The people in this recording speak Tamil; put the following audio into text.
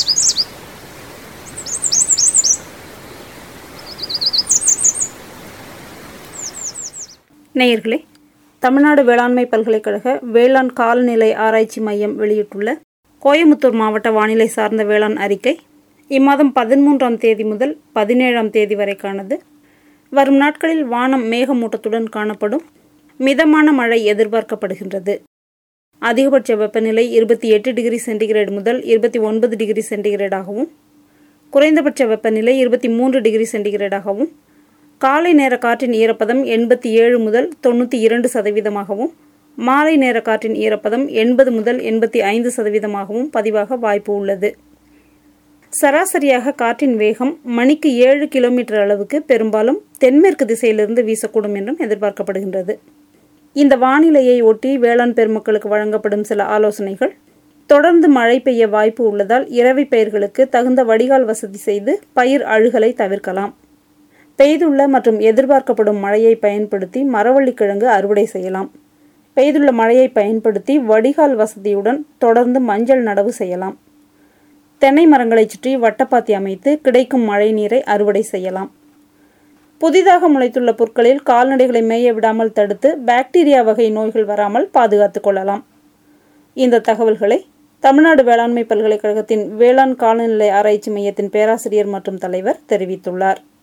நேயர்களே, தமிழ்நாடு வேளாண்மை பல்கலைக்கழக வேளாண் காலநிலை ஆராய்ச்சி மையம் வெளியிட்டுள்ள கோயமுத்தூர் மாவட்ட வானிலை சார்ந்த வேளாண் அறிக்கை இம்மாதம் 13ஆம் தேதி முதல் 17ஆம் தேதி வரைக்கானது. வரும் நாட்களில் வானம் மேகமூட்டத்துடன் காணப்படும். மிதமான மழை எதிர்பார்க்கப்படுகின்றது. அதிகபட்ச வெப்பநிலை 28 டிகிரி சென்டிகிரேடு முதல் 29 டிகிரி சென்டிகிரேடாகவும், குறைந்தபட்ச வெப்பநிலை 23 டிகிரி சென்டிகிரேடாகவும், காலை நேர காற்றின் ஈரப்பதம் 87 முதல் 92% மாலை நேர காற்றின் ஈரப்பதம் 80 முதல் 85% பதிவாக வாய்ப்பு உள்ளது. சராசரியாக காற்றின் வேகம் மணிக்கு 7 கிலோமீட்டர் அளவுக்கு பெரும்பாலும் தென்மேற்கு திசையிலிருந்து வீசக்கூடும் என்றும் எதிர்பார்க்கப்படுகின்றது. இந்த வானிலையை ஒட்டி வேளாண் பெருமக்களுக்கு வழங்கப்படும் சில ஆலோசனைகள்: தொடர்ந்து மழை பெய்ய வாய்ப்பு உள்ளதால் இரவை பயிர்களுக்கு தகுந்த வடிகால் வசதி செய்து பயிர் அழுகலை தவிர்க்கலாம். பெய்துள்ள மற்றும் எதிர்பார்க்கப்படும் மழையை பயன்படுத்தி மரவள்ளிக்கிழங்கு அறுவடை செய்யலாம். பெய்துள்ள மழையை பயன்படுத்தி வடிகால் வசதியுடன் தொடர்ந்து மஞ்சள் நடவு செய்யலாம். தென்னை மரங்களை சுற்றி வட்டப்பாத்தி அமைத்து கிடைக்கும் மழை நீரை அறுவடை செய்யலாம். புதிதாக முளைத்துள்ள புற்களில் கால்நடைகளை மேய விடாமல் தடுத்து பாக்டீரியா வகை நோய்கள் வராமல் பாதுகாத்துக் கொள்ளலாம். இந்த தகவல்களை தமிழ்நாடு வேளாண்மை பல்கலைக்கழகத்தின் வேளாண் காலநிலை ஆராய்ச்சி மையத்தின் பேராசிரியர் மற்றும் தலைவர் தெரிவித்துள்ளார்.